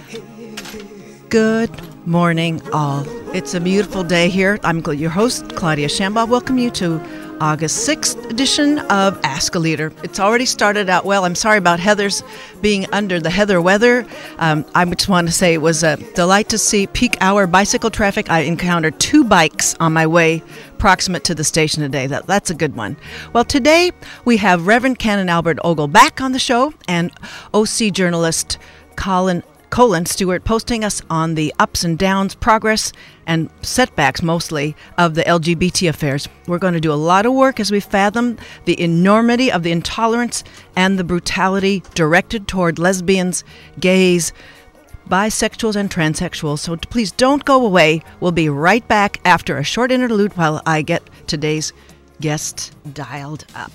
Good morning, all. It's a beautiful day here. I'm your host, Claudia Shambaugh. Welcome you to August 6th edition of Ask a Leader. It's already started out well. I'm sorry about Heather's being under the Heather weather. I just want to say it was a delight to see peak hour bicycle traffic. I encountered 2 bikes on my way proximate to the station today. That's a good one. Well, today we have Reverend Canon Albert Ogle back on the show and OC journalist Colin Stewart posting us on the ups and downs, progress, and setbacks mostly of the LGBT affairs. We're going to do a lot of work as we fathom the enormity of the intolerance and the brutality directed toward lesbians, gays, bisexuals, and transsexuals. So please don't go away. We'll be right back after a short interlude while I get today's guest dialed up.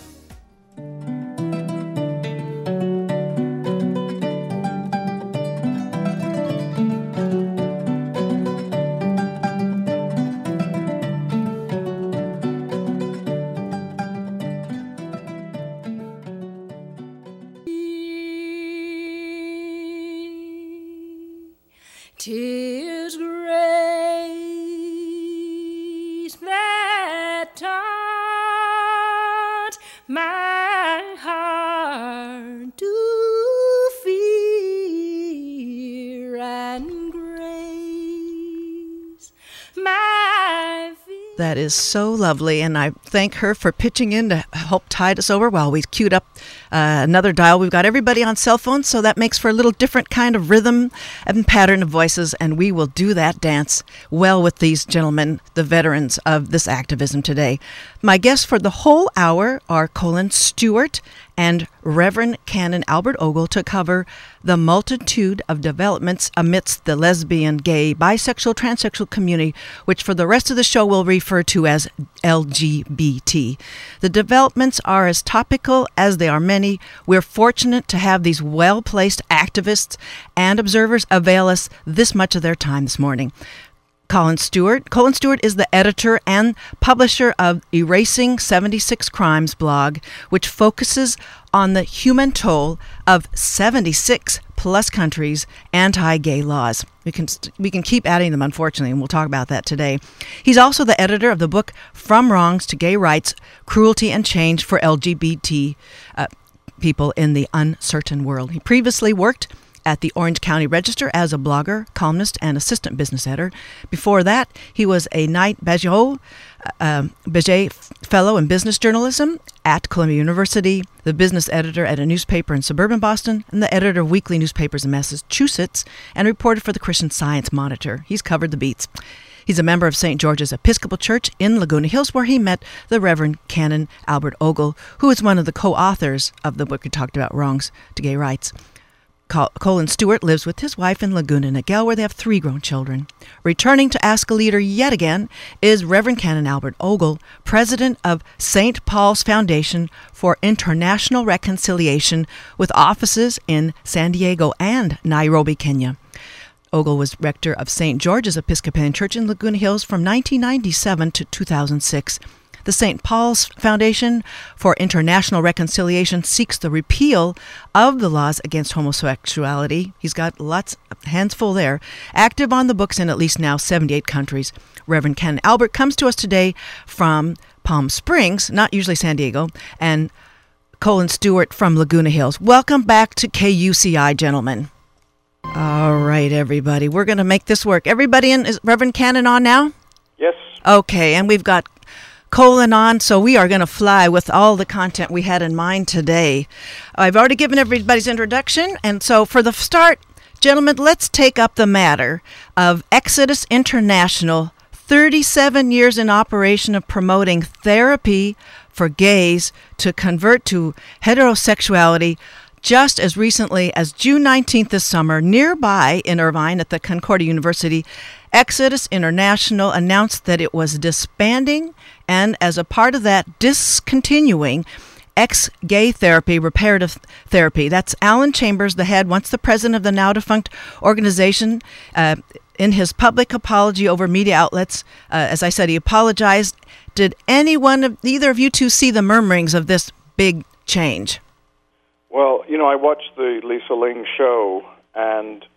Tis grace that taught my heart to fear, and grace my fear. That is so lovely, and I thank her for pitching in to help tide us over while we queued up another dial. We've got everybody on cell phones, so that makes for a little different kind of rhythm and pattern of voices, and we will do that dance well with these gentlemen, the veterans of this activism today. My guests for the whole hour are Colin Stewart and Reverend Canon Albert Ogle to cover the multitude of developments amidst the lesbian, gay, bisexual, transsexual community, which for the rest of the show we'll refer to as LGBT. The developments are as topical as they are many. We're fortunate to have these well-placed activists and observers avail us this much of their time this morning. Colin Stewart is the editor and publisher of Erasing 76 Crimes blog, which focuses on the human toll of 76 plus countries' anti-gay laws. We can keep adding them, unfortunately, and we'll talk about that today. He's also the editor of the book From Wrongs to Gay Rights, Cruelty and Change for LGBT People in the Uncertain World. He previously worked at the Orange County Register as a blogger, columnist, and assistant business editor. Before that, he was a Knight Bagehot Fellow in Business Journalism at Columbia University, the business editor at a newspaper in suburban Boston, and the editor of weekly newspapers in Massachusetts, and reported for the Christian Science Monitor. He's covered the beats. He's a member of St. George's Episcopal Church in Laguna Hills, where he met the Reverend Canon Albert Ogle, who is one of the co-authors of the book we talked about, Wrongs to Gay Rights. Colin Stewart lives with his wife in Laguna Niguel, where they have 3 grown children. Returning to Ask a Leader yet again is Reverend Canon Albert Ogle, president of St. Paul's Foundation for International Reconciliation, with offices in San Diego and Nairobi, Kenya. Ogle was rector of St. George's Episcopalian Church in Laguna Hills from 1997 to 2006. The St. Paul's Foundation for International Reconciliation seeks the repeal of the laws against homosexuality. He's got hands full there. Active on the books in at least now 78 countries. Reverend Canon Albert comes to us today from Palm Springs, not usually San Diego, and Colin Stewart from Laguna Hills. Welcome back to KUCI, gentlemen. All right, everybody. We're going to make this work. Everybody in? Is Reverend Canon on now? Yes. Okay, and we've got Colin on, so we are going to fly with all the content we had in mind today. I've already given everybody's introduction, and so for the start, gentlemen, let's take up the matter of Exodus International, 37 years in operation of promoting therapy for gays to convert to heterosexuality. Just as recently as June 19th this summer, nearby in Irvine at the Concordia University, Exodus International announced that it was disbanding and, as a part of that, discontinuing ex-gay therapy, reparative therapy. That's Alan Chambers, the head, once the president of the now-defunct organization. In his public apology over media outlets, as I said, he apologized. Did either of you two see the murmurings of this big change? Well, I watched the Lisa Ling show, and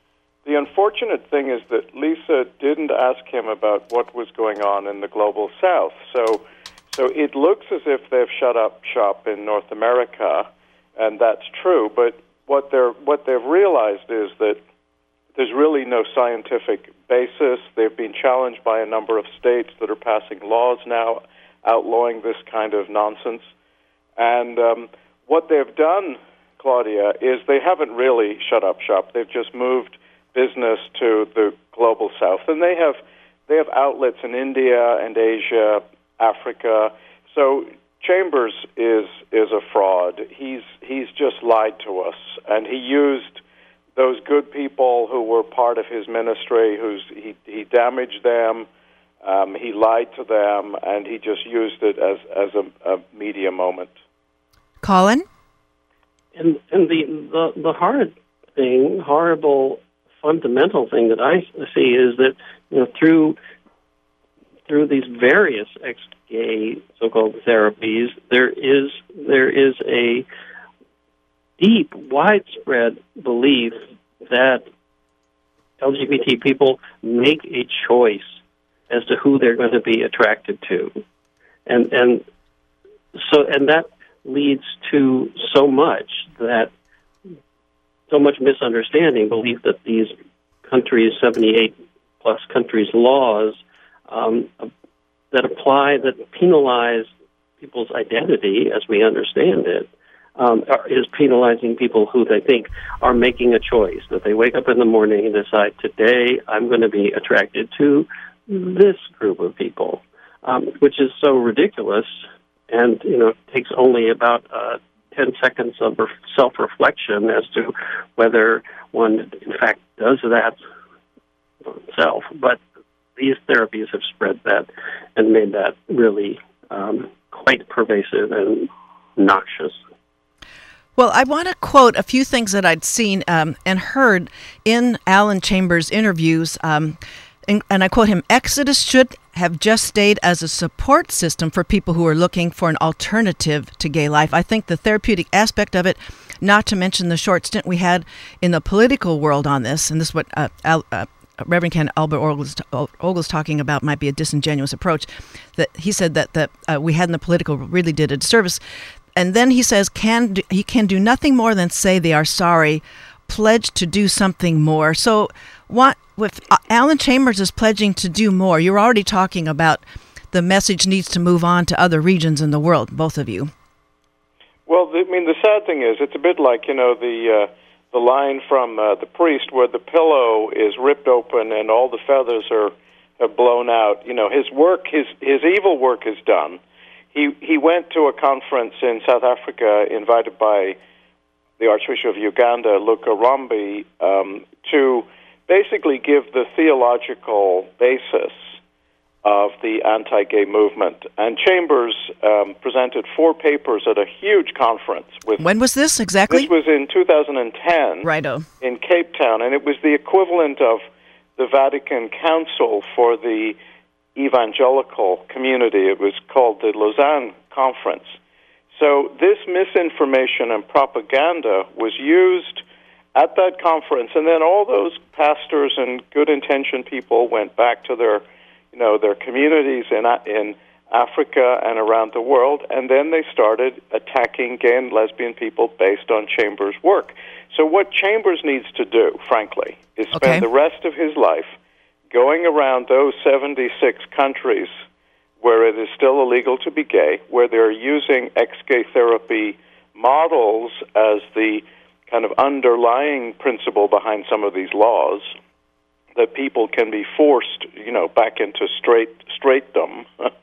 The unfortunate thing is that Lisa didn't ask him about what was going on in the global south. So it looks as if they've shut up shop in North America, and that's true. But what they've realized is that there's really no scientific basis. They've been challenged by a number of states that are passing laws now outlawing this kind of nonsense. And what they've done, Claudia, is they haven't really shut up shop. They've just moved business to the global south, and they have outlets in India and Asia, Africa. So Chambers is a fraud. He's just lied to us, and he used those good people who were part of his ministry. He damaged them, he lied to them, and he just used it as a media moment. Colin? And the horrible fundamental thing that I see is that, you know, through these various ex-gay so-called therapies, there is a deep, widespread belief that LGBT people make a choice as to who they're going to be attracted to, and that leads to so much misunderstanding, belief that these countries, 78 plus countries' laws that penalize people's identity as we understand it, is penalizing people who they think are making a choice, that they wake up in the morning and decide, today I'm going to be attracted to this group of people, which is so ridiculous, and, you know, takes only about 10 seconds of self-reflection as to whether one, in fact, does that himself. But these therapies have spread that and made that really quite pervasive and noxious. Well, I want to quote a few things that I'd seen and heard in Alan Chambers' interviews. And I quote him, "Exodus should have just stayed as a support system for people who are looking for an alternative to gay life." I think the therapeutic aspect of it, not to mention the short stint we had in the political world on this, and this is what Reverend Ken Albert Ogle's talking about, might be a disingenuous approach, that he said that we had in the political really did a disservice. And then he says he can do nothing more than say they are sorry, pledge to do something more. So what if Alan Chambers is pledging to do more? You're already talking about the message needs to move on to other regions in the world, both of you. Well, I mean, the sad thing is, it's a bit like, you know, the line from The Priest, where the pillow is ripped open and all the feathers are blown out. You know, his work, his evil work is done. He went to a conference in South Africa, invited by the Archbishop of Uganda, Luca Rombi, to basically give the theological basis of the anti-gay movement. And Chambers presented 4 papers at a huge conference. When was this exactly? This was in 2010 Righto. In Cape Town, and it was the equivalent of the Vatican Council for the evangelical community. It was called the Lausanne Conference. So this misinformation and propaganda was used at that conference, and then all those pastors and good-intentioned people went back to their communities in Africa and around the world, and then they started attacking gay and lesbian people based on Chambers' work. So what Chambers needs to do, frankly, is spend the rest of his life going around those 76 countries where it is still illegal to be gay, where they're using ex-gay therapy models as the kind of underlying principle behind some of these laws, that people can be forced, you know, back into straightdom.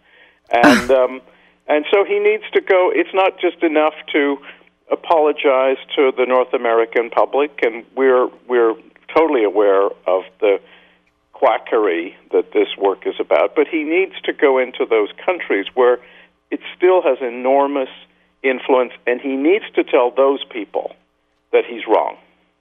And so he needs to go. It's not just enough to apologize to the North American public, and we're totally aware of the quackery that this work is about, but he needs to go into those countries where it still has enormous influence, and he needs to tell those people that he's wrong.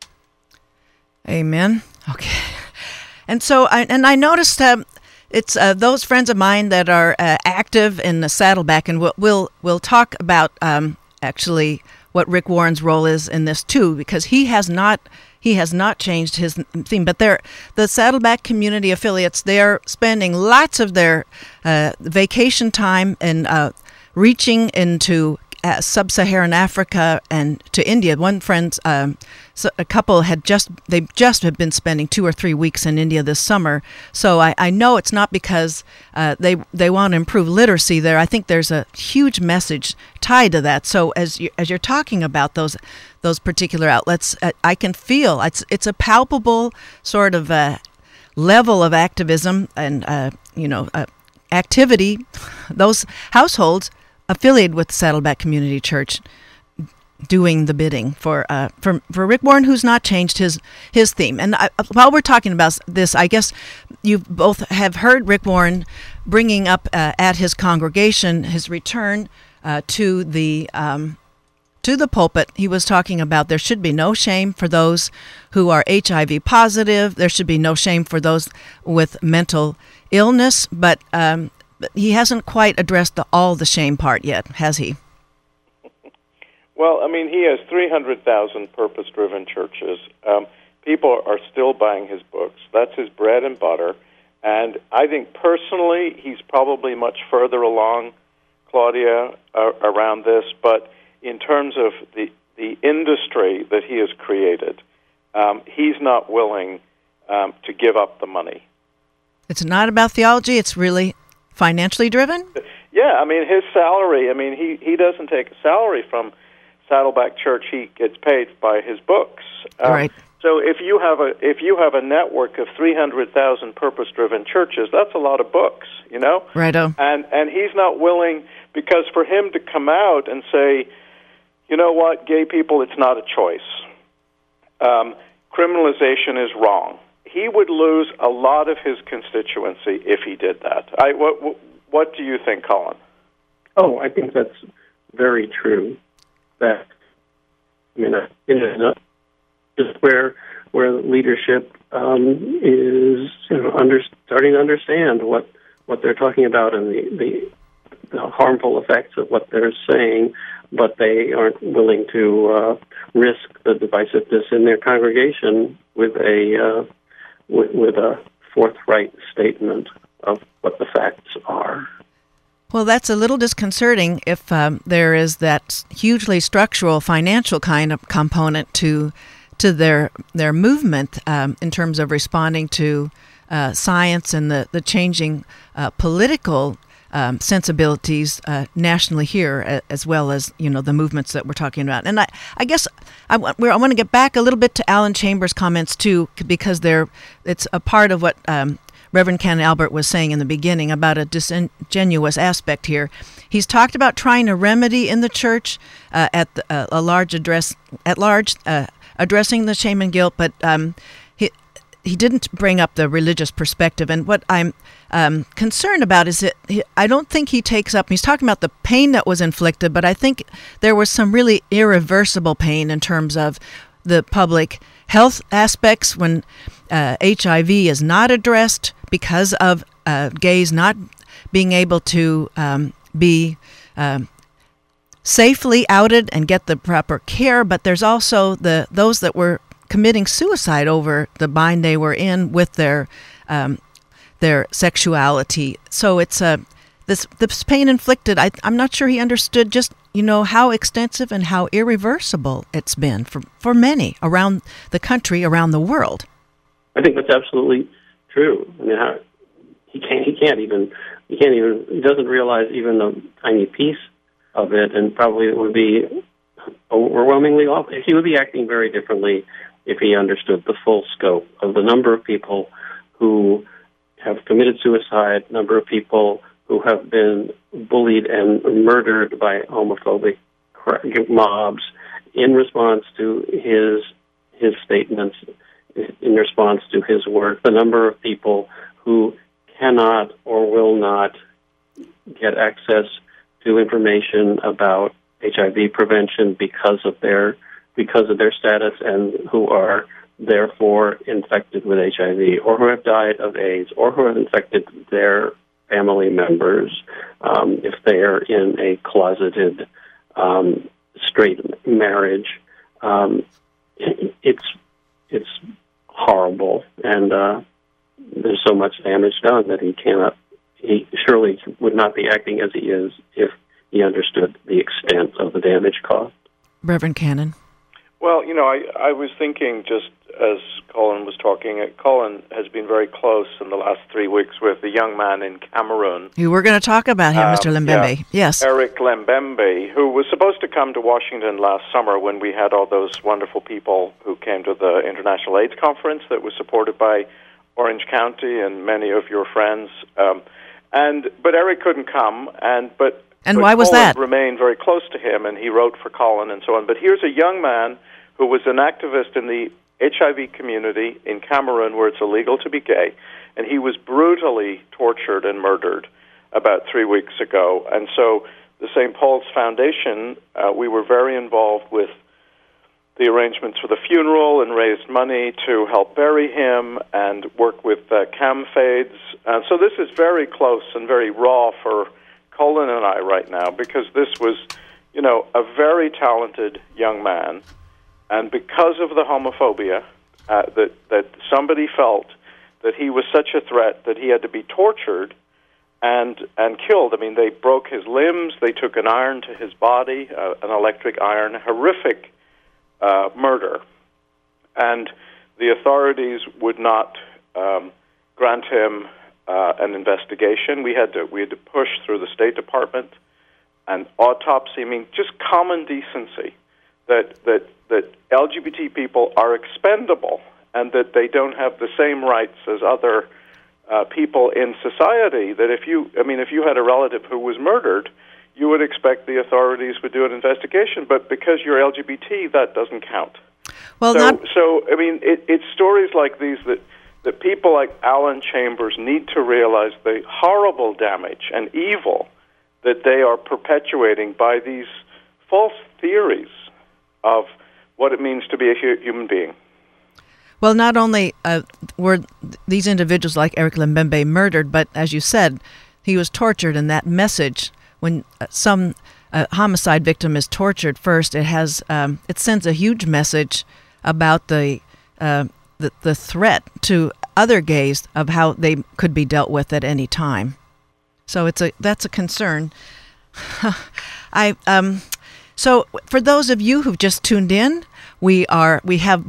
Amen. Okay. And so I noticed it's those friends of mine that are active in the Saddleback, and we'll talk about actually what Rick Warren's role is in this too, because he has not he has not changed his theme. But the Saddleback Community affiliates, they're spending lots of their vacation time in reaching into sub-Saharan Africa and to India. One friend, a couple have just been spending 2 or 3 weeks in India this summer. So I know it's not because they want to improve literacy there. I think there's a huge message tied to that. So as you're talking about those particular outlets, I can feel it's a palpable sort of level of activism and activity. Those households affiliated with Saddleback Community Church doing the bidding for Rick Warren, who's not changed his theme. And while we're talking about this, I guess you both have heard Rick Warren bringing up at his congregation his return to the pulpit. He was talking about there should be no shame for those who are HIV positive. There should be no shame for those with mental illness, but he hasn't quite addressed all the shame part yet, has he? Well, I mean, he has 300,000 purpose-driven churches. People are still buying his books. That's his bread and butter. And I think personally he's probably much further along, Claudia, around this. But in terms of the industry that he has created, he's not willing to give up the money. It's not about theology. It's really financially driven? Yeah, I mean, his salary, I mean, he doesn't take a salary from Saddleback Church. He gets paid by his books. Right. So if you have a network of 300,000 purpose-driven churches, that's a lot of books, you know? Righto. And he's not willing, because for him to come out and say, you know what, gay people, it's not a choice. Criminalization is wrong. He would lose a lot of his constituency if he did that. What do you think, Colin? Oh, I think that's very true. That, I mean, just where leadership is starting to understand what they're talking about and the harmful effects of what they're saying, but they aren't willing to risk the divisiveness in their congregation with a forthright statement of what the facts are. Well, that's a little disconcerting if there is that hugely structural financial kind of component to their movement in terms of responding to science and the changing political sensibilities nationally here, as well as the movements that we're talking about. And I guess I want to get back a little bit to Alan Chambers' comments too, because it's a part of what Reverend Ken Albert was saying in the beginning about a disingenuous aspect here. He's talked about trying to remedy in the church addressing the shame and guilt, but he didn't bring up the religious perspective. And what I'm concerned about is I don't think he takes up, he's talking about the pain that was inflicted, but I think there was some really irreversible pain in terms of the public health aspects when HIV is not addressed because of gays not being able to be safely outed and get the proper care. But there's also those that were committing suicide over the bind they were in with their sexuality. So it's this pain inflicted. I'm not sure he understood just how extensive and how irreversible it's been for many around the country, around the world. I think that's absolutely true. I mean, he doesn't realize even a tiny piece of it, and probably it would be overwhelmingly off. He would be acting very differently if he understood the full scope of the number of people who have committed suicide, number of people who have been bullied and murdered by homophobic mobs in response to his statements, in response to his work, the number of people who cannot or will not get access to information about HIV prevention because of their status, and who are therefore infected with HIV, or who have died of AIDS, or who have infected their family members, if they are in a closeted straight marriage. It's it's horrible, and there's so much damage done that he surely would not be acting as he is if he understood the extent of the damage caused. Reverend Cannon. Well, I was thinking just as Colin was talking, Colin has been very close in the last 3 weeks with a young man in Cameroon. You were going to talk about him, Mr. Lembembe. Yeah. Yes. Eric Lembembe, who was supposed to come to Washington last summer when we had all those wonderful people who came to the International AIDS Conference that was supported by Orange County and many of your friends. But Eric couldn't come, but why was Colin that? Remained very close to him, and he wrote for Colin and so on. But here's a young man who was an activist in the HIV community in Cameroon, where it's illegal to be gay, and he was brutally tortured and murdered about 3 weeks ago. And so the St. Paul's Foundation, we were very involved with the arrangements for the funeral and raised money to help bury him and work with CAMFAIDS. So this is very close and very raw for Colin and I right now, because this was, a very talented young man. And because of the homophobia, that somebody felt that he was such a threat that he had to be tortured and killed. I mean, they broke his limbs, they took an iron to his body, an electric iron, horrific murder. And the authorities would not grant him an investigation. We had to push through the State Department, an autopsy. I mean, just common decency that LGBT people are expendable and that they don't have the same rights as other people in society. That if you had a relative who was murdered, you would expect the authorities would do an investigation. But because you're LGBT, that doesn't count. Well, it's stories like these that people like Alan Chambers need to realize the horrible damage and evil that they are perpetuating by these false theories of what it means to be a human being. Well, not only were these individuals like Eric Lembembe murdered, but as you said, he was tortured, and that message, when some homicide victim is tortured first, it sends a huge message about the threat to other gays of how they could be dealt with at any time. So that's a concern. So for those of you who've just tuned in, we have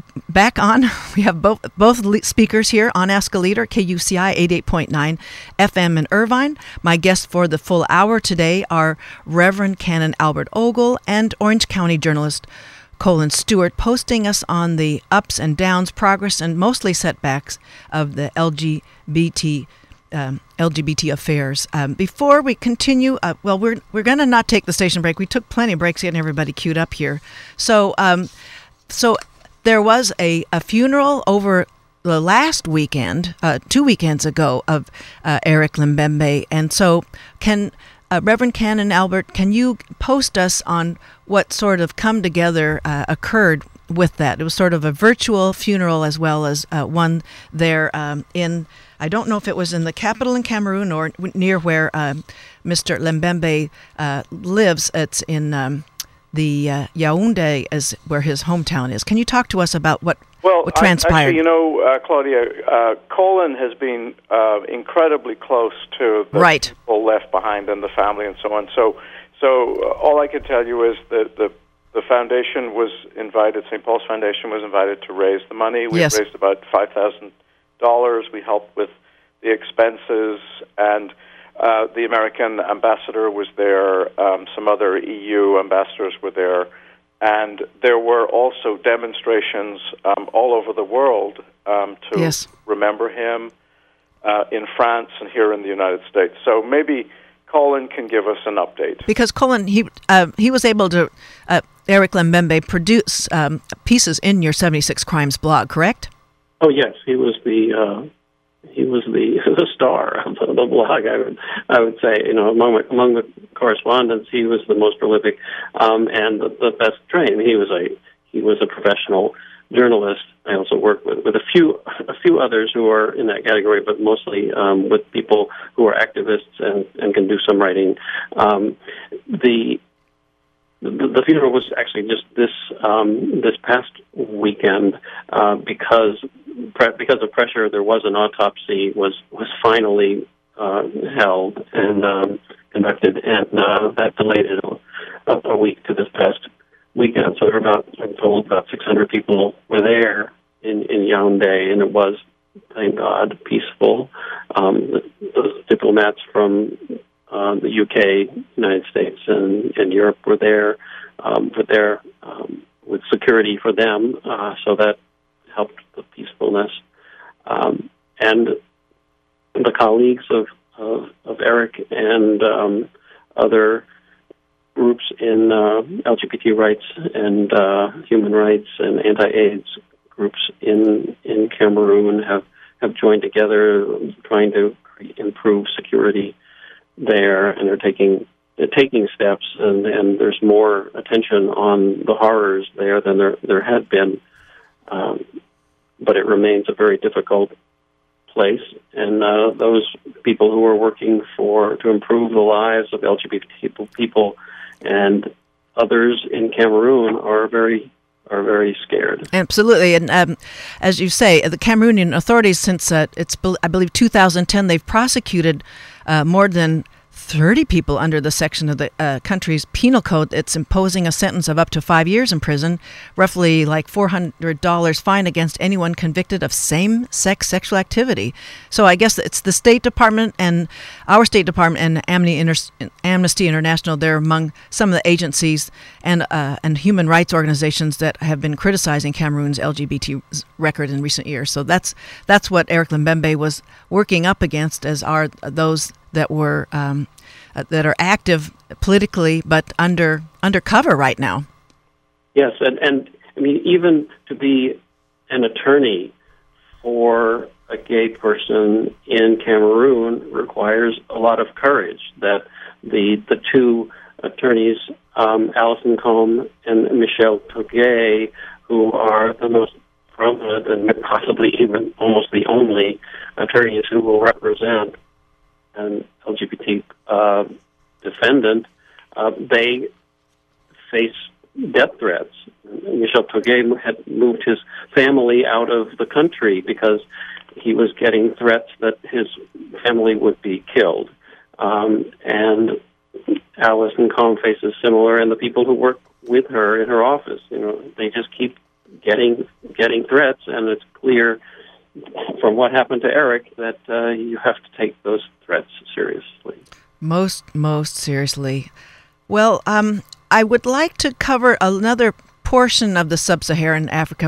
both speakers here on Ask a Leader, KUCI 88.9 FM in Irvine. My guests for the full hour today are Reverend Canon Albert Ogle and Orange County journalist Colin Stewart, posting us on the ups and downs, progress, and mostly setbacks of the LGBT affairs. Before we continue, we're going to not take the station break. We took plenty of breaks getting everybody queued up here. So there was a funeral over the last weekend, 2 weekends ago, of Eric Lembembe. And so Reverend Canon Albert, can you post us on what sort of come together occurred with that? It was sort of a virtual funeral as well as one there in, I don't know if it was in the capital in Cameroon or near where Mr. Lembembe lives. It's in the Yaoundé, is where his hometown is. Can you talk to us about what transpired? Actually, Claudia, Colin has been incredibly close to the people left behind and the family and so on. So all I can tell you is that the foundation was invited, St. Paul's Foundation was invited to raise the money. We raised about $5,000. We helped with the expenses, and the American ambassador was there. Some other EU ambassadors were there. And there were also demonstrations all over the world to remember him in France and here in the United States. So maybe Colin can give us an update. Because Colin, he was able to, Eric Lembembe, produce pieces in your 76 Crimes blog, correct? Oh yes, he was the star of the blog. I would say, among the correspondents, he was the most prolific and the best trained. He was a professional journalist. I also worked with a few others who are in that category, but mostly with people who are activists and can do some writing. the funeral was actually just this past weekend because of pressure. There was an autopsy was finally held and conducted, and that delayed it a week to this past weekend. So I'm told about 600 people were there in Yaoundé, and it was, thank God, peaceful. The diplomats from the UK, United States, and Europe were there with security for them, so that helped the peacefulness. And the colleagues of Eric and other groups in LGBT rights and human rights and anti-AIDS groups in Cameroon have joined together trying to improve security there, and they're taking steps, and there's more attention on the horrors there than there had been, but it remains a very difficult place, and those people who are working to improve the lives of LGBT people and others in Cameroon are very scared. Absolutely, and as you say, the Cameroonian authorities, since I believe 2010, they've prosecuted more than 30 people under the section of the country's penal code that's imposing a sentence of up to 5 years in prison, roughly like $400 fine against anyone convicted of same-sex sexual activity. So I guess it's the State Department and our State Department and Amnesty International. They're among some of the agencies and human rights organizations that have been criticizing Cameroon's LGBT record in recent years. So that's what Eric Limbembe was working up against, as are those that were that are active politically but undercover right now. Yes, and I mean, even to be an attorney for a gay person in Cameroon requires a lot of courage. That the two attorneys, Alison Combe and Michel Togué, who are the most prominent and possibly even almost the only attorneys who will represent an LGBT defendant, they face death threats. Michel Togué had moved his family out of the country because he was getting threats that his family would be killed. And Alison Combe faces similar, and the people who work with her in her office, they just keep getting threats, and it's clear from what happened to Eric that you have to take those threats seriously. Most seriously. Well, I would like to cover another portion of the sub-Saharan Africa.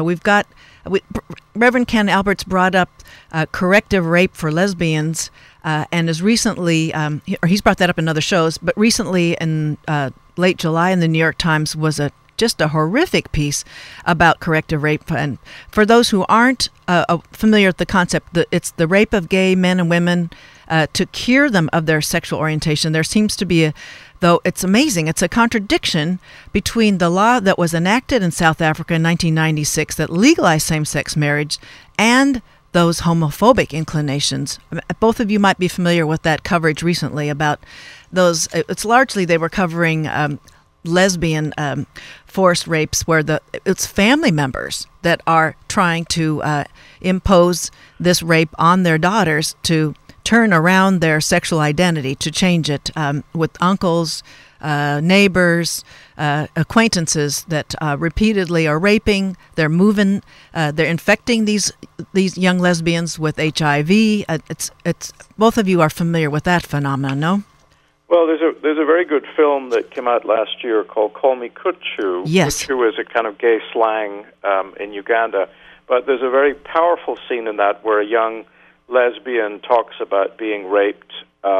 Reverend Ken Alberts brought up corrective rape for lesbians, and as recently, he's brought that up in other shows, but recently in late July in the New York Times was just a horrific piece about corrective rape. And for those who aren't familiar with the concept, it's the rape of gay men and women to cure them of their sexual orientation. There seems to be though it's amazing, it's a contradiction between the law that was enacted in South Africa in 1996 that legalized same-sex marriage and those homophobic inclinations. Both of you might be familiar with that coverage recently about those. It's largely they were covering lesbian forced rapes where it's family members that are trying to impose this rape on their daughters to turn around their sexual identity, to change it, with uncles, neighbors, acquaintances that repeatedly are raping. They're moving, they're infecting these young lesbians with HIV. It's both of you are familiar with that phenomenon, no? Well, there's a very good film that came out last year called Call Me Kuchu. Yes. Kuchu is a kind of gay slang in Uganda. But there's a very powerful scene in that where a young lesbian talks about being raped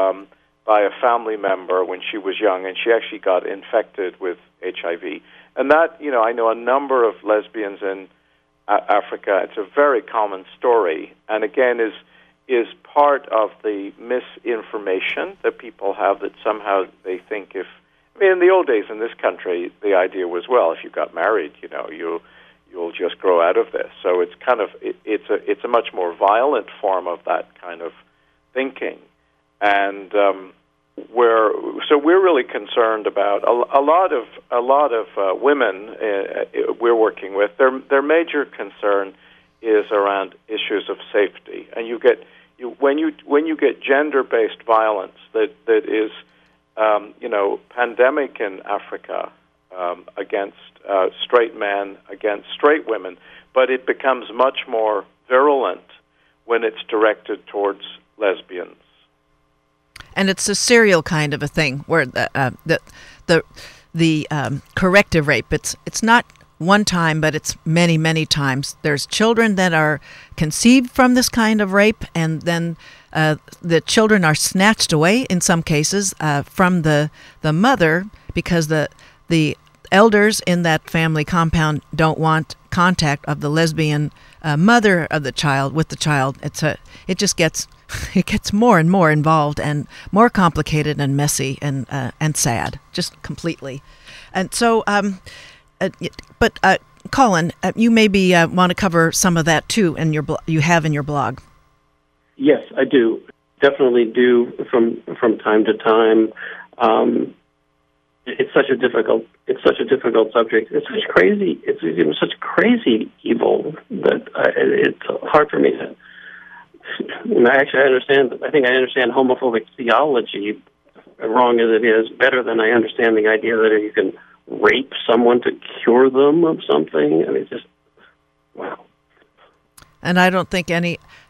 by a family member when she was young, and she actually got infected with HIV. And that, I know a number of lesbians in Africa. It's a very common story, and again is part of the misinformation that people have, that somehow they think in the old days in this country, the idea was, well, if you got married, you'll just grow out of this. So it's kind of it's a much more violent form of that kind of thinking, and we're really concerned about a lot of women we're working with. Their major concern is around issues of safety, and when you get gender-based violence that is pandemic in Africa against straight men against straight women, but it becomes much more virulent when it's directed towards lesbians. And it's a serial kind of a thing where the corrective rape. It's not one time, but it's many, many times. There's children that are conceived from this kind of rape, and then the children are snatched away in some cases from the mother because the elders in that family compound don't want contact of the lesbian mother of the child with the child. It gets more and more involved and more complicated and messy and sad, just completely. And so, but Colin, you maybe want to cover some of that too in you have in your blog. Yes, I do. Definitely do from time to time. It's such a difficult subject. It's such crazy evil that it's hard for me to. And I think I understand homophobic theology, wrong as it is, better than I understand the idea that you can rape someone to cure them of something. I mean, it's just wow. And I don't think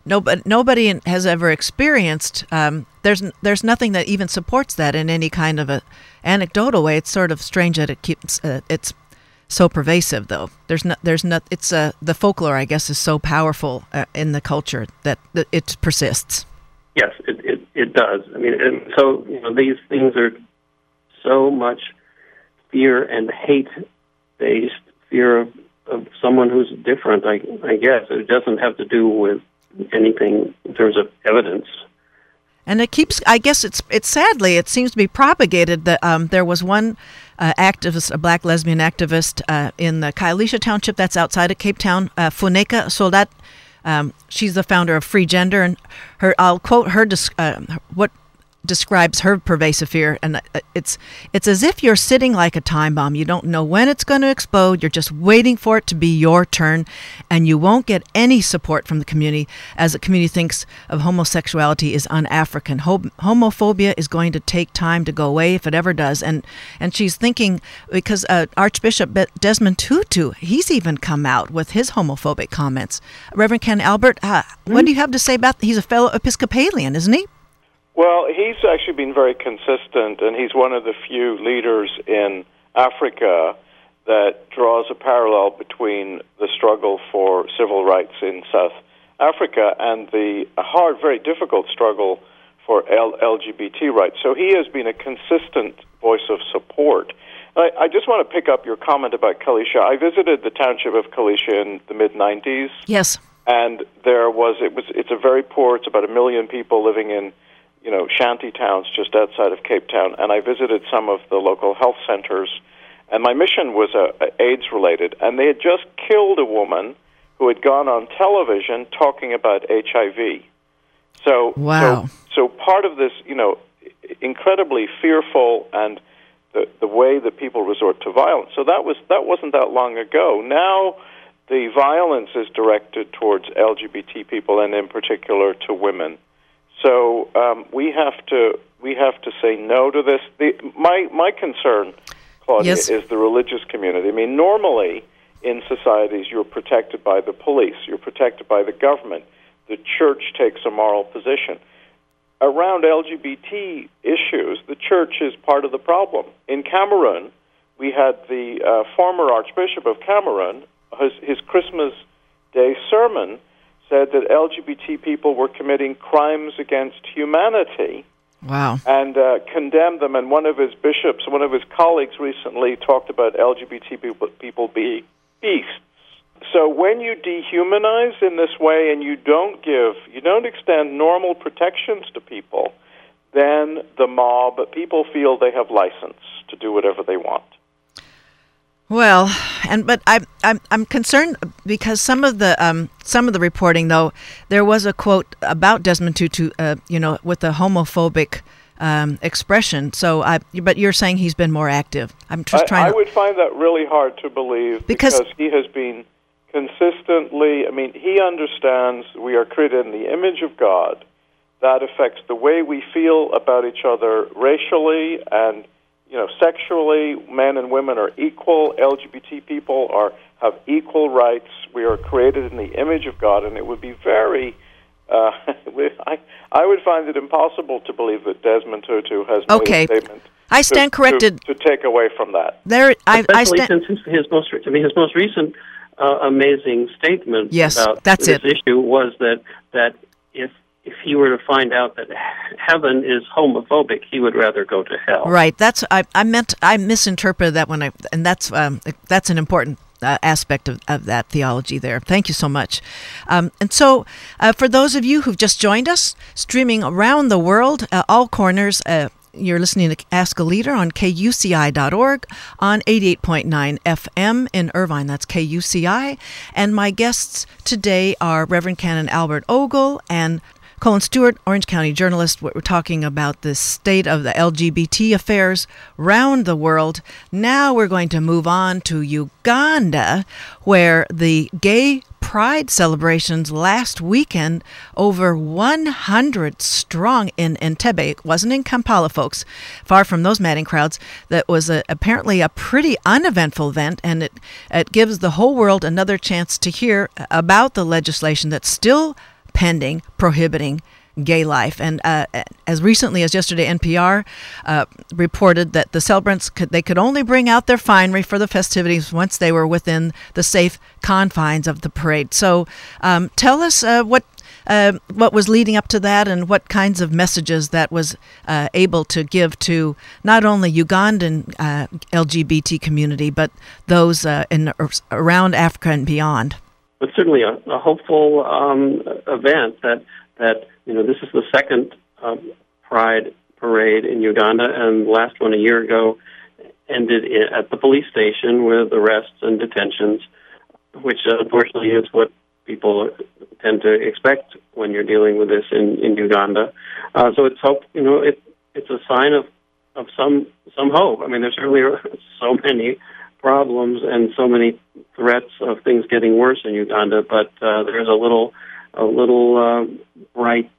nobody has ever experienced. There's nothing that even supports that in any kind of a anecdotal way. It's sort of strange that it keeps it's so pervasive, though. There's not. It's the folklore, I guess, is so powerful in the culture that it persists. Yes, it does. I mean, and so these things are so much fear and hate based, fear of someone who's different. I guess it doesn't have to do with anything in terms of evidence. And it keeps. I guess it's sadly it seems to be propagated that there was one activist, a black lesbian activist in the Kaielisha Township that's outside of Cape Town, Funeka Soldat. She's the founder of Free Gender, and I'll quote her what describes her pervasive fear, and it's as if you're sitting like a time bomb. You don't know when it's going to explode. You're just waiting for it to be your turn, and you won't get any support from the community, as the community thinks of homosexuality is un-African. Homophobia is going to take time to go away if it ever does, and she's thinking, because Archbishop Desmond Tutu, he's even come out with his homophobic comments. Reverend Ken Albert, what do you have to say about? He's a fellow Episcopalian, isn't he? Well, he's actually been very consistent, and he's one of the few leaders in Africa that draws a parallel between the struggle for civil rights in South Africa and the hard, very difficult struggle for LGBT rights. So he has been a consistent voice of support. I just want to pick up your comment about Kaielisha. I visited the township of Kaielisha in the mid-'90s. Yes. And it's a very poor, it's about 1 million people living in shanty towns just outside of Cape Town, and I visited some of the local health centers, and my mission was AIDS-related, and they had just killed a woman who had gone on television talking about HIV. So, wow. So part of this, incredibly fearful and the way that people resort to violence. So that wasn't that long ago. Now the violence is directed towards LGBT people, and in particular to women. So we have to say no to this. My concern, Claudia, yes, is the religious community. I mean, normally in societies you're protected by the police, you're protected by the government. The church takes a moral position. Around LGBT issues, the church is part of the problem. In Cameroon, we had the former Archbishop of Cameroon, his Christmas Day sermon said that LGBT people were committing crimes against humanity. Wow. And condemned them. And one of his colleagues recently talked about LGBT people being beasts. So when you dehumanize in this way and you don't extend normal protections to people, then people feel they have license to do whatever they want. Well, but I'm concerned because some of the reporting, though, there was a quote about Desmond Tutu, with the homophobic expression. So, but you're saying he's been more active. I'm just trying I would find that really hard to believe because he has been consistently, he understands we are created in the image of God. That affects the way we feel about each other racially and, sexually. Men and women are equal. LGBT people have equal rights. We are created in the image of God, and it would be very... I would find it impossible to believe that Desmond Tutu has made a statement. I stand corrected. To take away from that. Especially since his most recent amazing statement about this issue was that if he were to find out that heaven is homophobic, he would rather go to hell. Right. I misinterpreted that and that's an important aspect of that theology there. Thank you so much. And so for those of you who've just joined us, streaming around the world, all corners, you're listening to Ask a Leader on KUCI.org on 88.9 FM in Irvine. That's KUCI. And my guests today are Reverend Canon Albert Ogle and Colin Stewart, Orange County journalist. We're talking about the state of the LGBT affairs around the world. Now we're going to move on to Uganda, where the gay pride celebrations last weekend, over 100 strong in Entebbe. It wasn't in Kampala, folks, far from those madding crowds. That was apparently a pretty uneventful event, and it gives the whole world another chance to hear about the legislation that's still pending prohibiting gay life. And as recently as yesterday, NPR reported that the celebrants could only bring out their finery for the festivities once they were within the safe confines of the parade. So tell us what was leading up to that and what kinds of messages that was able to give to not only Ugandan LGBT community, but those around Africa and beyond. But certainly a hopeful event that this is the second Pride parade in Uganda, and the last one a year ago ended at the police station with arrests and detentions, which unfortunately is what people tend to expect when you're dealing with this in Uganda. So it's hope. It's a sign of some hope. There's certainly so many problems and so many threats of things getting worse in Uganda, but there's a little bright,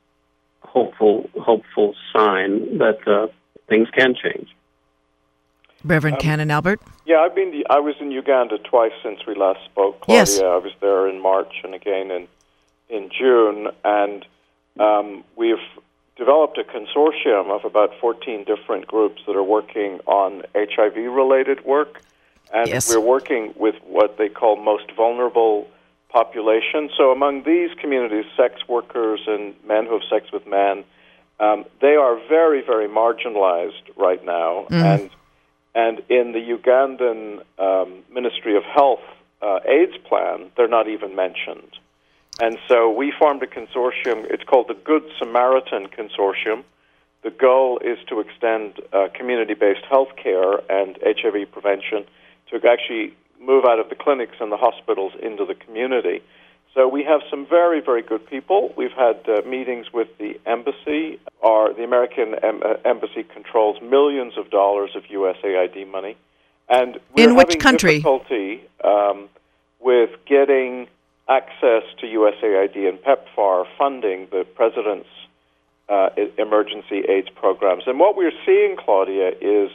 hopeful sign that things can change. Reverend Canon Albert? Yeah, I was in Uganda twice since we last spoke, Claudia. Yes. I was there in March and again in June, and we've developed a consortium of about 14 different groups that are working on HIV-related work. And we're working with what they call most vulnerable populations. So among these communities, sex workers and men who have sex with men, they are very, very marginalized right now. And in the Ugandan Ministry of Health AIDS plan, they're not even mentioned. And so we formed a consortium. It's called the Good Samaritan Consortium. The goal is to extend community-based health care and HIV prevention to actually move out of the clinics and the hospitals into the community. So we have some very, very good people. We've had meetings with the embassy. The American embassy controls millions of dollars of USAID money. And we're having difficulty with getting access to USAID and PEPFAR funding, the President's emergency AIDS programs. And what we're seeing, Claudia, is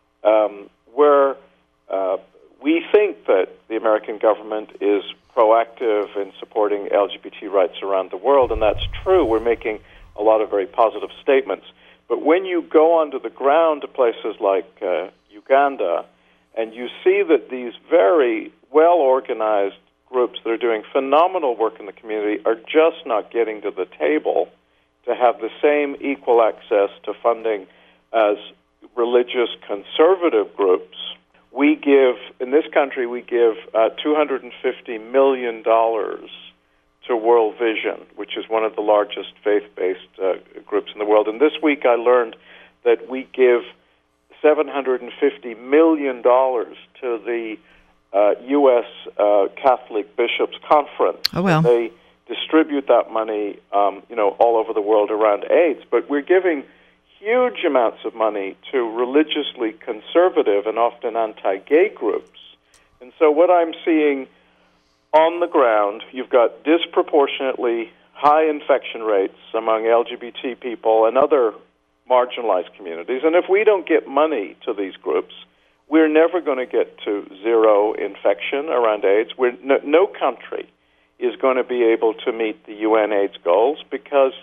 we think that the American government is proactive in supporting LGBT rights around the world, and that's true. We're making a lot of very positive statements. But when you go onto the ground to places like Uganda, and you see that these very well-organized groups that are doing phenomenal work in the community are just not getting to the table to have the same equal access to funding as religious conservative groups, in this country, we give $250 million to World Vision, which is one of the largest faith-based groups in the world. And this week I learned that we give $750 million to the U.S. Catholic Bishops' Conference. Oh, well. They distribute that money, all over the world around AIDS. But we're giving huge amounts of money to religiously conservative and often anti-gay groups. And so what I'm seeing on the ground, you've got disproportionately high infection rates among LGBT people and other marginalized communities. And if we don't get money to these groups, we're never going to get to zero infection around AIDS. No country is going to be able to meet the UN AIDS goals because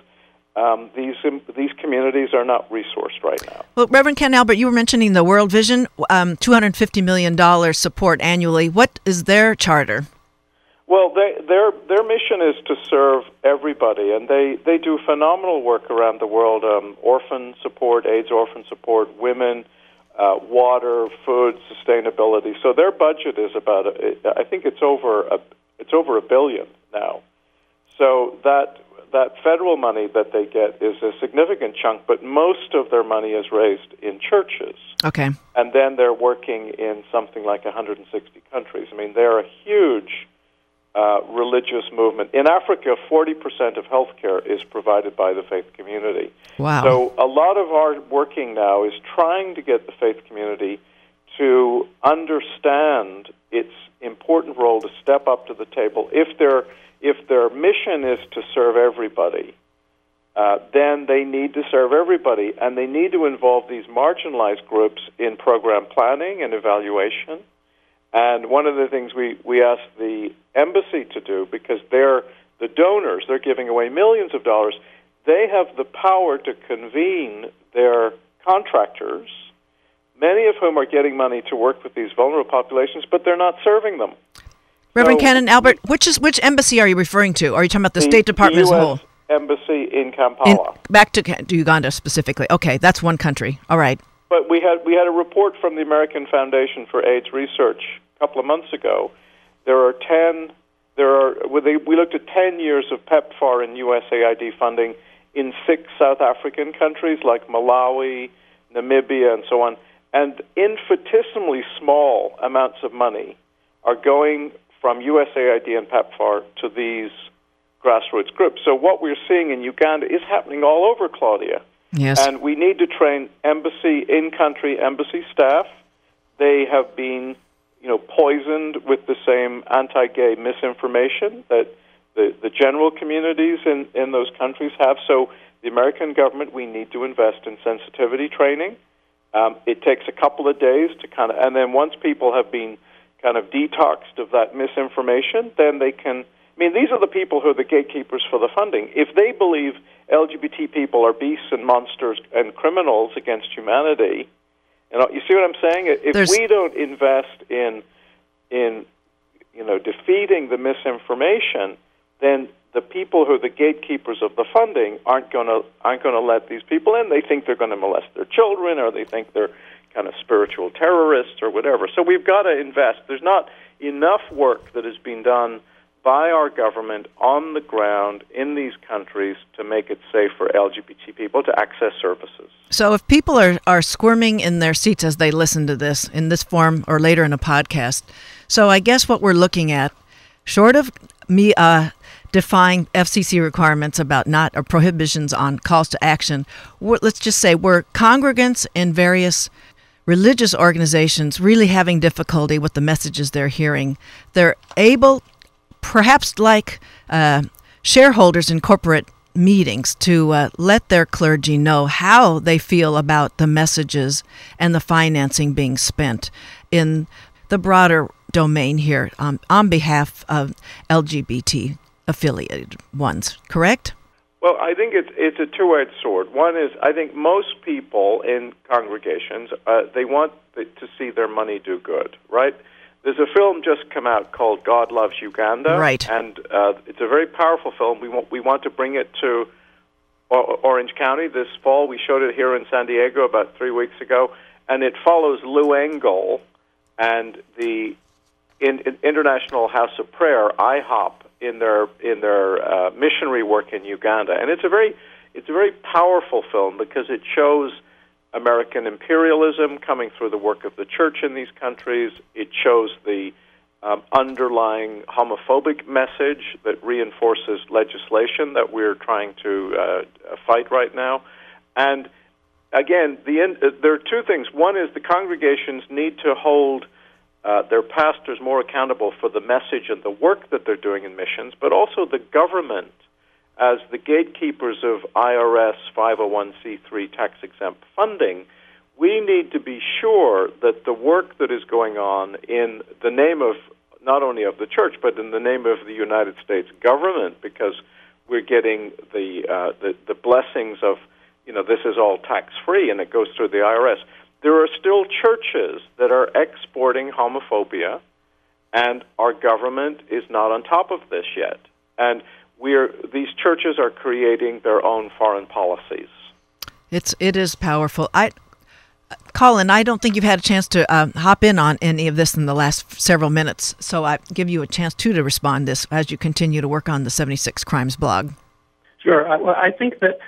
these communities are not resourced right now. Well, Reverend Ken Albert, you were mentioning the World Vision, $250 million support annually. What is their charter? Well, their mission is to serve everybody, and they do phenomenal work around the world, orphan support, AIDS orphan support, women, water, food, sustainability. So their budget is about, I think it's over $1 billion now. So that federal money that they get is a significant chunk, but most of their money is raised in churches. Okay. And then they're working in something like 160 countries. I mean, they're a huge religious movement. In Africa, 40% of healthcare is provided by the faith community. Wow. So a lot of our working now is trying to get the faith community to understand its important role to step up to the table. If their mission is to serve everybody, then they need to serve everybody, and they need to involve these marginalized groups in program planning and evaluation. And one of the things we asked the embassy to do, because they're the donors, they're giving away millions of dollars, they have the power to convene their contractors, many of whom are getting money to work with these vulnerable populations, but they're not serving them. Reverend Ken Albert, which embassy are you referring to? Are you talking about the State Department as a whole? Embassy in Kampala. Back to Uganda specifically. Okay, that's one country. All right. But we had a report from the American Foundation for AIDS Research a couple of months ago. We looked at 10 years of PEPFAR and USAID funding in 6 South African countries like Malawi, Namibia, and so on. And infinitesimally small amounts of money are going from USAID and PEPFAR to these grassroots groups. So what we're seeing in Uganda is happening all over, Claudia. Yes. And we need to train in-country embassy staff. They have been, poisoned with the same anti-gay misinformation that the general communities in those countries have. So the American government, we need to invest in sensitivity training. It takes a couple of days to and then once people have been kind of detoxed of that misinformation, then they can, these are the people who are the gatekeepers for the funding. If they believe LGBT people are beasts and monsters and criminals against humanity, you see what I'm saying? If we don't invest in defeating the misinformation, then the people who are the gatekeepers of the funding aren't going to let these people in. They think they're going to molest their children, or they think they're kind of spiritual terrorists or whatever. So we've got to invest. There's not enough work that has been done by our government on the ground in these countries to make it safe for LGBT people to access services. So if people are squirming in their seats as they listen to this in this form or later in a podcast, so I guess what we're looking at, short of me defying FCC requirements about or prohibitions on calls to action, let's just say we're congregants in various religious organizations really having difficulty with the messages they're hearing. They're able, perhaps like shareholders in corporate meetings, to let their clergy know how they feel about the messages and the financing being spent in the broader domain here on behalf of LGBT affiliated ones, correct? Well, I think it's a two-edged sword. One is, I think most people in congregations, they want to see their money do good, right? There's a film just come out called God Loves Uganda, right? And it's a very powerful film. We want to bring it to Orange County this fall. We showed it here in San Diego about 3 weeks ago, and it follows Lou Engle and the International House of Prayer, IHOP, in their missionary work in Uganda. And it's a very powerful film because it shows American imperialism coming through the work of the church in these countries. It shows the underlying homophobic message that reinforces legislation that we're trying to fight right now. And again, there are two things. One is the congregations need to hold their pastors more accountable for the message and the work that they're doing in missions, but also the government as the gatekeepers of IRS 501c3 tax-exempt funding. We need to be sure that the work that is going on in the name of not only of the church, but in the name of the United States government, because we're getting the blessings of, this is all tax-free and it goes through the IRS. There are still churches that are exporting homophobia, and our government is not on top of this yet. And these churches are creating their own foreign policies. It is powerful. Colin, I don't think you've had a chance to hop in on any of this in the last several minutes, so I give you a chance to respond to this as you continue to work on the 76 Crimes blog. Sure. I think that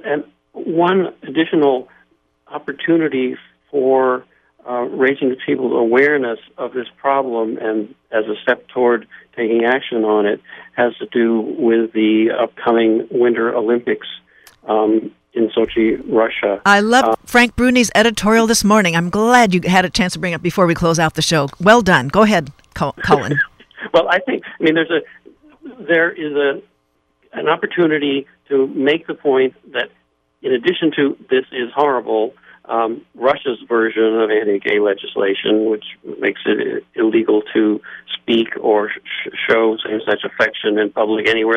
one additional opportunity for raising people's awareness of this problem and as a step toward taking action on it has to do with the upcoming Winter Olympics in Sochi, Russia. I love Frank Bruni's editorial this morning. I'm glad you had a chance to bring it before we close out the show. Well done. Go ahead, Colin. Well, there is an opportunity to make the point that in addition to this is horrible, Russia's version of anti-gay legislation, which makes it illegal to speak or show same-sex affection in public anywhere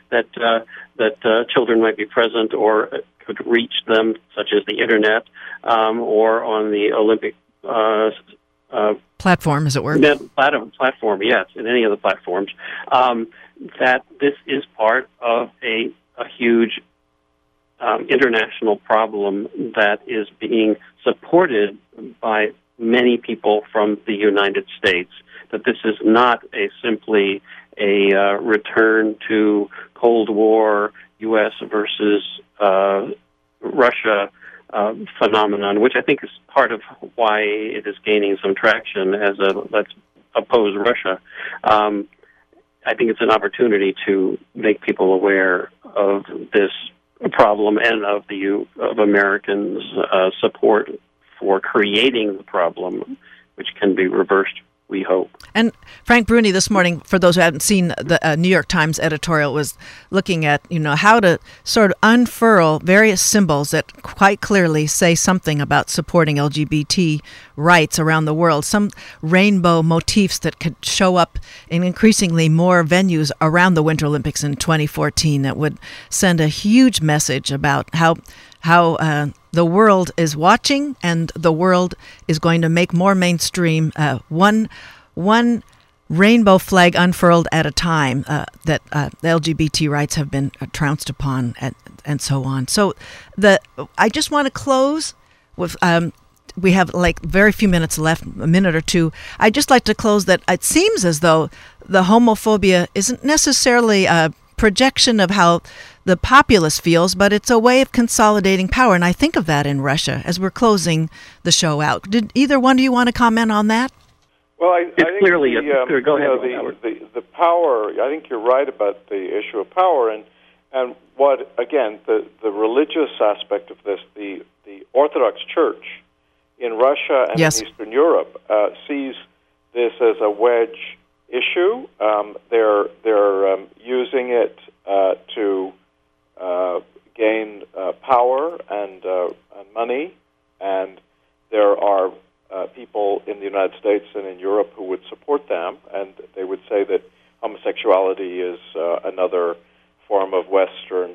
that children might be present or could reach them, such as the internet or on the Olympic platform, as it were. Platform, yes, in any of the platforms. That this is part of a huge international problem that is being supported by many people from the United States, that this is not simply a return to Cold War U.S. versus Russia phenomenon, which I think is part of why it is gaining some traction as let's oppose Russia. I think it's an opportunity to make people aware of this problem and of Americans' support for creating the problem, which can be reversed, we hope. And Frank Bruni this morning, for those who haven't seen the New York Times editorial, was looking at how to sort of unfurl various symbols that quite clearly say something about supporting LGBT rights around the world. Some rainbow motifs that could show up in increasingly more venues around the Winter Olympics in 2014 that would send a huge message about how the world is watching, and the world is going to make more mainstream one rainbow flag unfurled at a time that the LGBT rights have been trounced upon, and so on. So I just want to close with, we have like very few minutes left, a minute or two. I'd just like to close that it seems as though the homophobia isn't necessarily a projection of how the populace feels, but it's a way of consolidating power. And I think of that in Russia as we're closing the show out. Did either one of you want to comment on that? Well, I think clearly go ahead, the power, I think you're right about the issue of power. And what, again, the religious aspect of this, the Orthodox Church in Russia and yes. in Eastern Europe sees this as a wedge issue. They're using it to gain power and money, and there are people in the United States and in Europe who would support them, and they would say that homosexuality is another form of Western,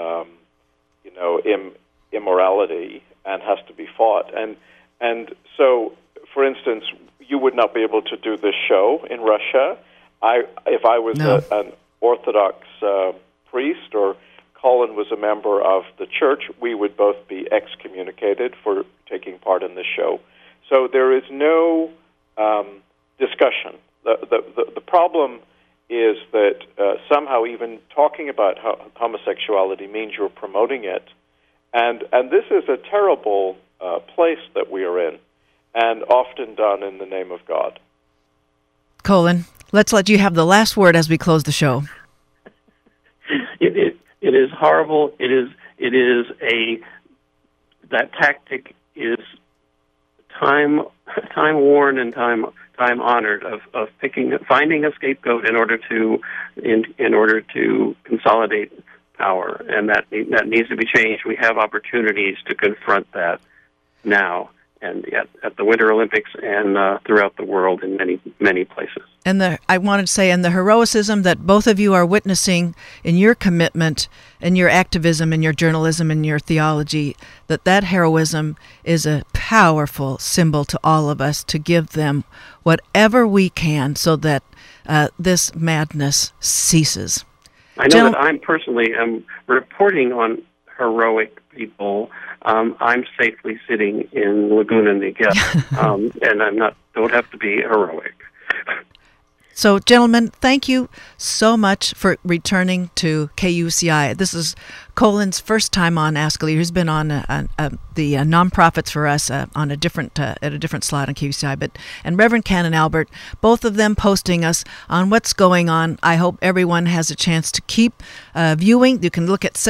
immorality and has to be fought. And so, for instance, you would not be able to do this show in Russia. If I was an Orthodox priest or Colin was a member of the church, we would both be excommunicated for taking part in this show. So there is no discussion. The problem is that somehow even talking about homosexuality means you're promoting it. And this is a terrible place that we are in, and often done in the name of God. Colin, let's let you have the last word as we close the show. It is horrible. It is a that tactic is time worn and time honored of finding a scapegoat in order to consolidate power, and that needs to be changed. We have opportunities to confront that now, and at the Winter Olympics and throughout the world in many places. And I wanted to say, and the heroism that both of you are witnessing in your commitment, in your activism, in your journalism, in your theology, that heroism is a powerful symbol to all of us to give them whatever we can so that this madness ceases. I know that I'm personally reporting on heroic people. I'm safely sitting in Laguna Niguel, and don't have to be heroic. So, gentlemen, thank you so much for returning to KUCI. This is Colin's first time on Ask a Leader. He's been on the nonprofits for us on at a different slot on KUCI. And Reverend Cannon Albert, both of them posting us on what's going on. I hope everyone has a chance to keep viewing. You can look at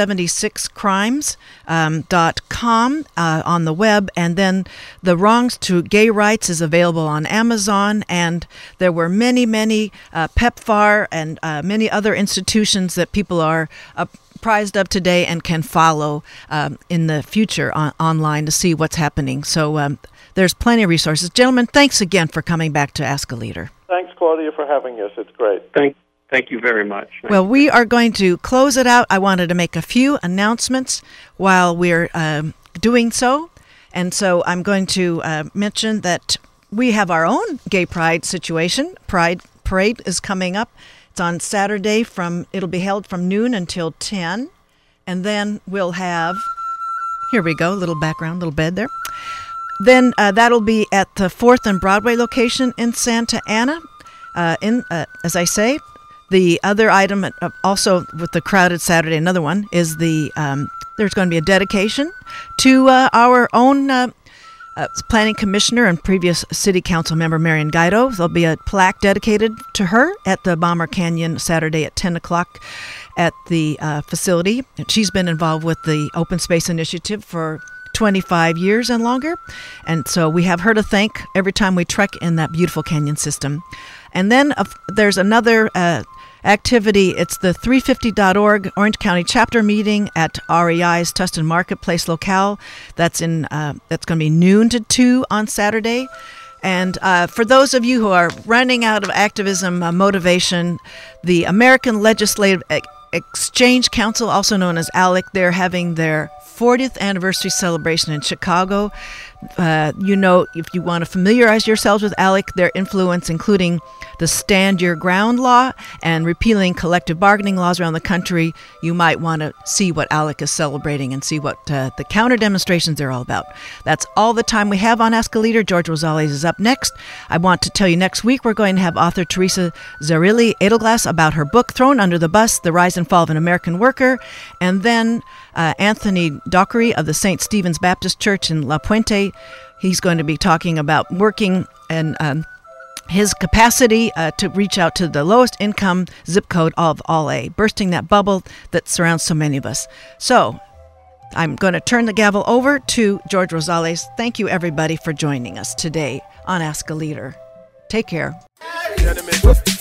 76crimes.com on the web, and then The Wrongs to Gay Rights is available on Amazon. And there were many PEPFAR and many other institutions that people are apprised of today and can follow in the future online to see what's happening. So there's plenty of resources. Gentlemen, thanks again for coming back to Ask a Leader. Thanks, Claudia, for having us. It's great. Thank you very much. Well, we are going to close it out. I wanted to make a few announcements while we're doing so. And so I'm going to mention that we have our own Gay Pride situation. Pride Parade is coming up. It's on Saturday it'll be held from noon until 10. And then we'll have, here we go, little background, little bed there. Then that'll be at the 4th and Broadway location in Santa Ana. As I say, the other item also with the crowded Saturday, another one, is there's going to be a dedication to our own planning commissioner and previous city council member Marian Guido. There'll be a plaque dedicated to her at the Bomber Canyon Saturday at 10 o'clock at the facility. And she's been involved with the Open Space Initiative for 25 years and longer. And so we have her to thank every time we trek in that beautiful canyon system. And then there's another activity. It's the 350.org Orange County chapter meeting at REI's Tustin Marketplace locale. That's going to be noon to 2 on Saturday. And for those of you who are running out of activism motivation, the American Legislative Exchange Council, also known as ALEC, they're having their 40th anniversary celebration in Chicago. If you want to familiarize yourselves with ALEC, their influence, including the Stand Your Ground law and repealing collective bargaining laws around the country, you might want to see what ALEC is celebrating and see what the counter demonstrations are all about. That's all the time we have on Ask a Leader. George Rosales is up next. I want to tell you next week we're going to have author Teresa Zarilli Edelglass about her book, Thrown Under the Bus, The Rise and Fall of an American Worker. And then Anthony Dockery of the St. Stephen's Baptist Church in La Puente. He's going to be talking about working and his capacity to reach out to the lowest income zip code of all A, bursting that bubble that surrounds so many of us. So I'm going to turn the gavel over to George Rosales. Thank you, everybody, for joining us today on Ask a Leader. Take care.